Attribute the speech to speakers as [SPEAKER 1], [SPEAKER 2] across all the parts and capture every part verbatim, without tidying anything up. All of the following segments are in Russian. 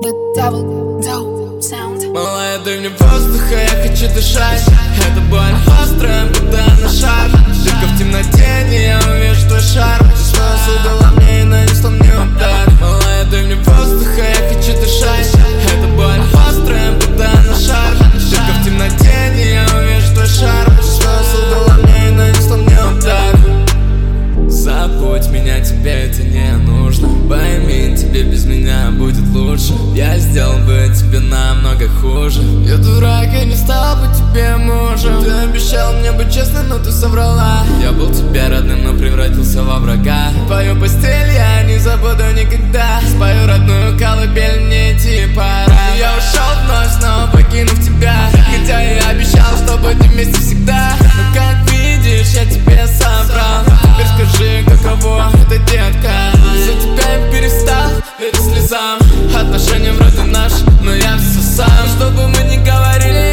[SPEAKER 1] Малая, дай мне воздуха, я хочу дышать. Это боль острая, будто на шар. Только в темноте не я увижу твой шар. Ты свой создала мне и нанесла мне удар. Малая, дай мне воздуха, я хочу дышать. Это боль острая, будто на шар. Только в темноте не я увижу твой шар. Ты свой создала мне и нанесла мне удар. Забудь меня, тебе это не нужно. Пойми, тебе без меня будет лучше. Я сделал бы тебе намного хуже. Я дурак, я не стал бы тебе мужем. Ты обещал мне быть честным, но ты соврала. Я был тебе родным, но превратился во врага. Твою постель я не забуду никогда. Спою родную колыбель, мне идти пора. Я ушел вновь, снова покинув тебя. Хотя я обещал, что будем вместе всегда. Но как видишь, я тебе соврал. Теперь скажи, каково это, детка. За тебя я перестал верить слезам. Отношения вроде наши, но я все сам. Что бы мы ни говорили,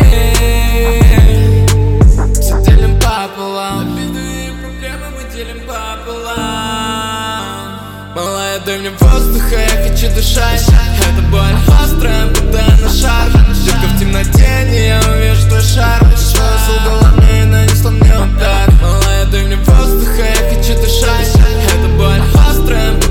[SPEAKER 1] все делим пополам. Обиды и проблемы мы делим пополам. Малая, дай мне воздуха, я хочу дышать. Это боль острая, будто на шар. Только в темноте не я увижу твой шар. Ты свой создала мне и нанесла мне удар. Малая, дай мне воздуха, я хочу дышать. Это боль острая,